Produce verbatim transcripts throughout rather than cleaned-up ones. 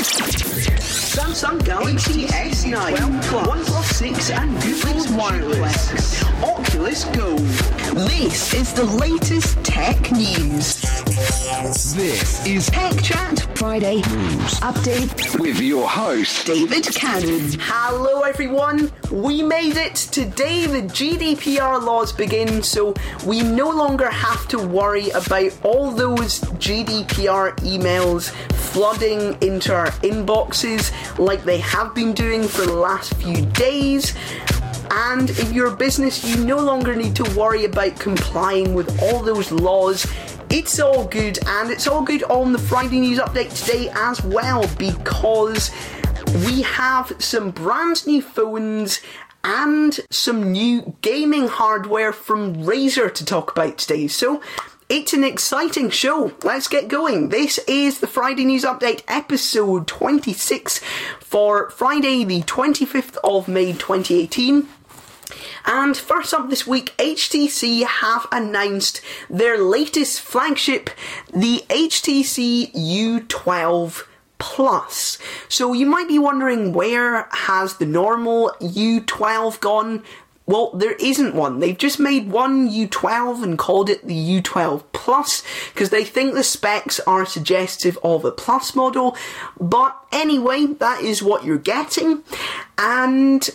Samsung Galaxy S nine, OnePlus six and Google's Wireless, Oculus Go. This is the latest tech news. This is Tech Chat Friday News Update with your host, David Cannon. Hello everyone, we made it. Today the G D P R laws begin, so we no longer have to worry about all those G D P R emails flooding into our inboxes like they have been doing for the last few days. And if you're a business, you no longer need to worry about complying with all those laws. It's all good, and it's all good on the Friday News Update today as well, because we have some brand new phones and some new gaming hardware from Razer to talk about today. So it's an exciting show. Let's get going. This is the Friday News Update episode twenty-six for Friday the twenty-fifth of May twenty eighteen. And first up this week, H T C have announced their latest flagship, the H T C U twelve Plus. So you might be wondering, where has the normal U twelve gone? Well, there isn't one. They've just made one U twelve and called it the U twelve Plus because they think the specs are suggestive of a Plus model. But anyway, that is what you're getting. And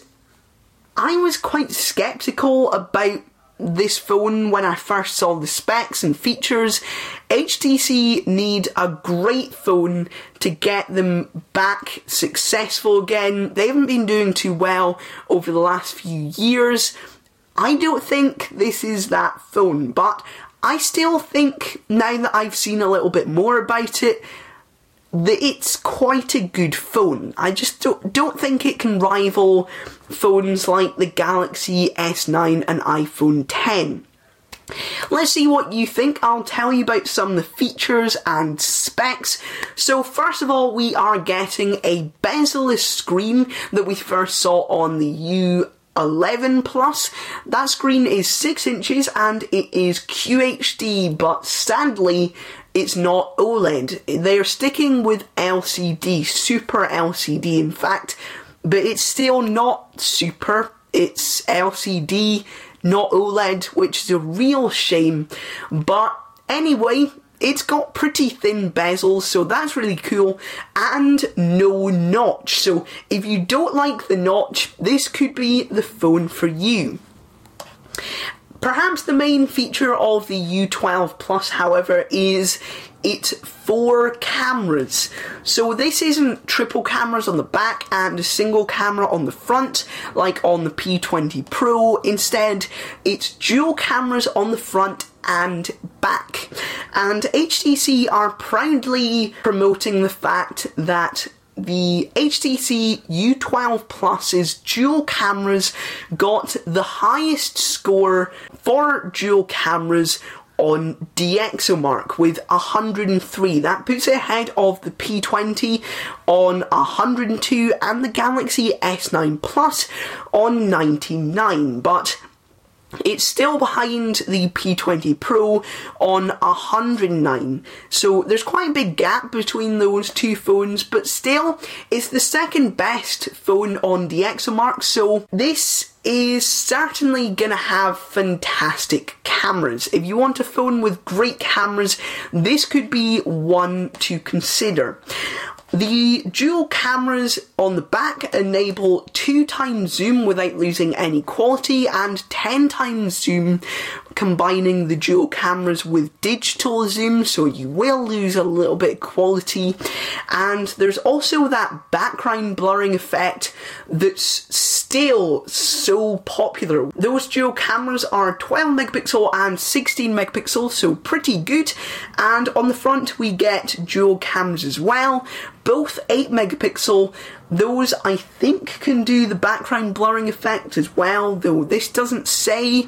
I was quite sceptical about this phone when I first saw the specs and features. H T C need a great phone to get them back successful again. They haven't been doing too well over the last few years. I don't think this is that phone, but I still think, now that I've seen a little bit more about it, that it's quite a good phone. I just don't, don't think it can rival phones like the Galaxy S nine and iPhone ten. Let's see what you think. I'll tell you about some of the features and specs. So first of all, we are getting a bezel-less screen that we first saw on the U eleven Plus. That screen is six inches and it is Q H D, but sadly it's not OLED. They're sticking with L C D, Super L C D in fact, but it's still not Super, it's L C D, not OLED, which is a real shame. But anyway, it's got pretty thin bezels, so that's really cool, and no notch. So if you don't like the notch, this could be the phone for you. Perhaps the main feature of the U twelve Plus, however, is its four cameras. So this isn't triple cameras on the back and a single camera on the front like on the P twenty Pro. Instead, it's dual cameras on the front and back. And H T C are proudly promoting the fact that the H T C U twelve Plus's dual cameras got the highest score for dual cameras on DxOMark with one hundred three. That puts it ahead of the P twenty on one hundred two and the Galaxy S nine Plus on ninety-nine. But it's still behind the P twenty Pro on one hundred nine. So there's quite a big gap between those two phones, but still, it's the second best phone on DxOMark, so this is certainly going to have fantastic cameras. If you want a phone with great cameras, this could be one to consider. The dual cameras on the back enable two times zoom without losing any quality, and ten times zoom combining the dual cameras with digital zoom, so you will lose a little bit of quality. And there's also that background blurring effect that's still so popular. Those dual cameras are twelve megapixel and sixteen megapixel, so pretty good. And on the front we get dual cameras as well, both eight megapixel. Those I think can do the background blurring effect as well, though this doesn't say.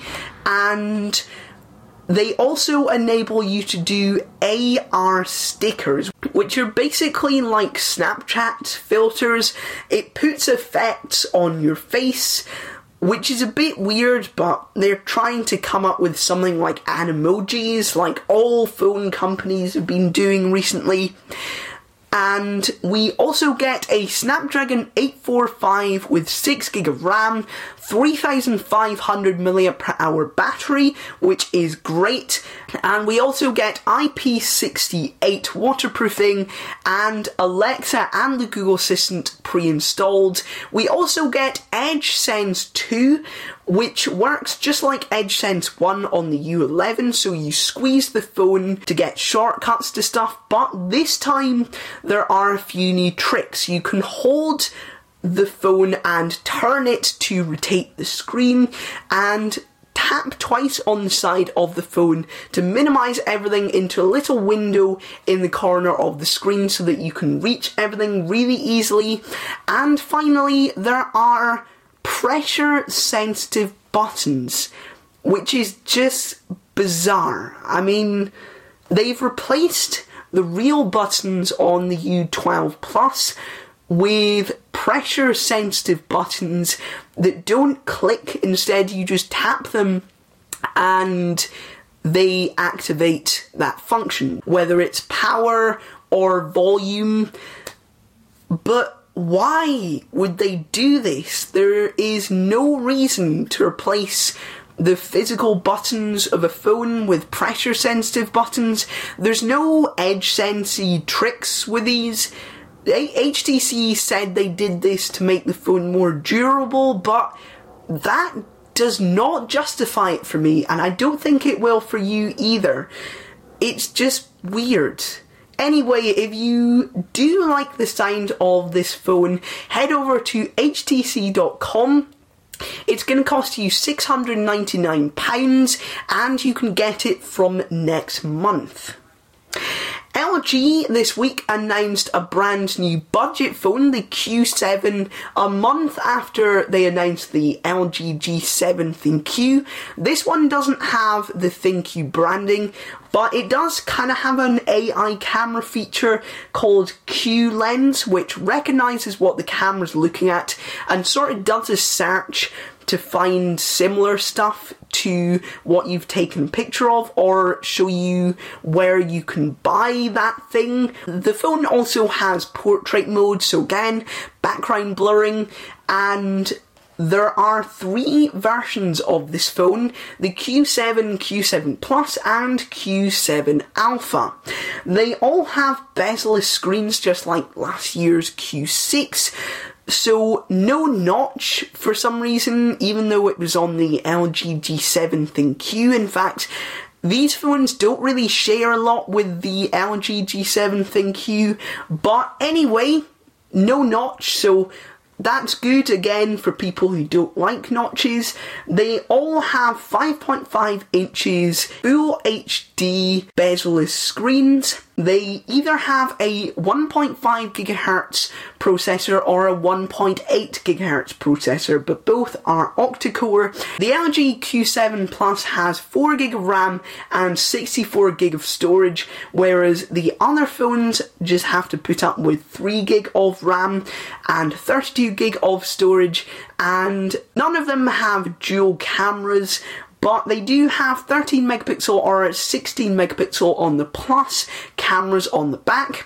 And they also enable you to do A R stickers, which are basically like Snapchat filters. It puts effects on your face, which is a bit weird, but they're trying to come up with something like animojis, like all phone companies have been doing recently. And we also get a Snapdragon eight forty-five with six gig of RAM, three thousand five hundred milliamp hour battery, which is great. And we also get I P sixty-eight waterproofing and Alexa and the Google Assistant pre-installed. We also get EdgeSense two, which works just like EdgeSense one on the U eleven, so you squeeze the phone to get shortcuts to stuff, but this time there are a few new tricks. You can hold the phone and turn it to rotate the screen, and tap twice on the side of the phone to minimise everything into a little window in the corner of the screen so that you can reach everything really easily. And finally, there are pressure sensitive buttons, which is just bizarre. I mean, they've replaced the real buttons on the U twelve Plus with pressure sensitive buttons that don't click. Instead, you just tap them and they activate that function, whether it's power or volume. But why would they do this? There is no reason to replace the physical buttons of a phone with pressure sensitive buttons. There's no EdgeSense tricks with these. H T C said they did this to make the phone more durable, but that does not justify it for me, and I don't think it will for you either. It's just weird. Anyway, if you do like the sound of this phone, head over to H T C dot com. It's going to cost you six hundred ninety-nine pounds, and you can get it from next month. L G this week announced a brand new budget phone, the Q seven, a month after they announced the L G G seven ThinQ. This one doesn't have the ThinQ branding, but it does kind of have an A I camera feature called Q Lens, which recognises what the camera's looking at and sort of does a search to find similar stuff to what you've taken a picture of, or show you where you can buy that thing. The phone also has portrait mode, so again, background blurring, and there are three versions of this phone, the Q seven, Q seven Plus and Q seven Alpha. They all have bezel-less screens just like last year's Q six, so no notch for some reason, even though it was on the L G G seven ThinQ. In fact, these phones don't really share a lot with the L G G seven ThinQ, but anyway, no notch, so that's good again for people who don't like notches. They all have five point five inches Full H D bezel-less screens. They either have a one point five gigahertz processor or a one point eight gigahertz processor, but both are octa-core. The L G Q seven Plus has four gig of RAM and sixty-four gig of storage, whereas the other phones just have to put up with three gig of RAM and thirty-two gig of storage, and none of them have dual cameras, but they do have thirteen megapixel or sixteen megapixel on the Plus cameras on the back,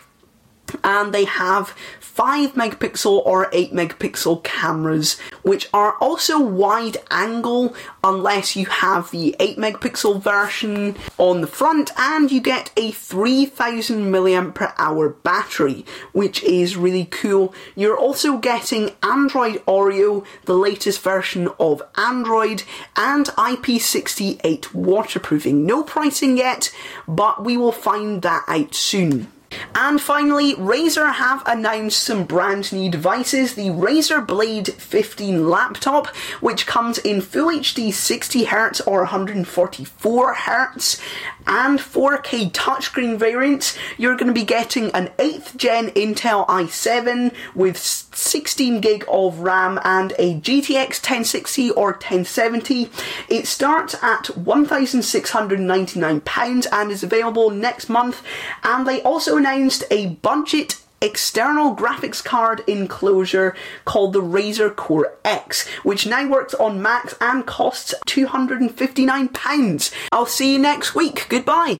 and they have five megapixel or eight megapixel cameras, which are also wide angle unless you have the eight megapixel version on the front, and you get a three thousand milliamp hour battery, which is really cool. You're also getting Android Oreo, the latest version of Android, and I P sixty-eight waterproofing. No pricing yet, but we will find that out soon. And finally, Razer have announced some brand new devices. The Razer Blade fifteen laptop, which comes in Full H D sixty hertz or one hundred forty-four hertz, and four K touchscreen variants. You're going to be getting an eighth gen Intel i seven with sixteen gig of RAM and a G T X ten sixty or ten seventy. It starts at one thousand six hundred ninety-nine pounds and is available next month. And they also announced a budget external graphics card enclosure called the Razer Core X, which now works on Macs and costs two hundred fifty-nine pounds. I'll see you next week. Goodbye.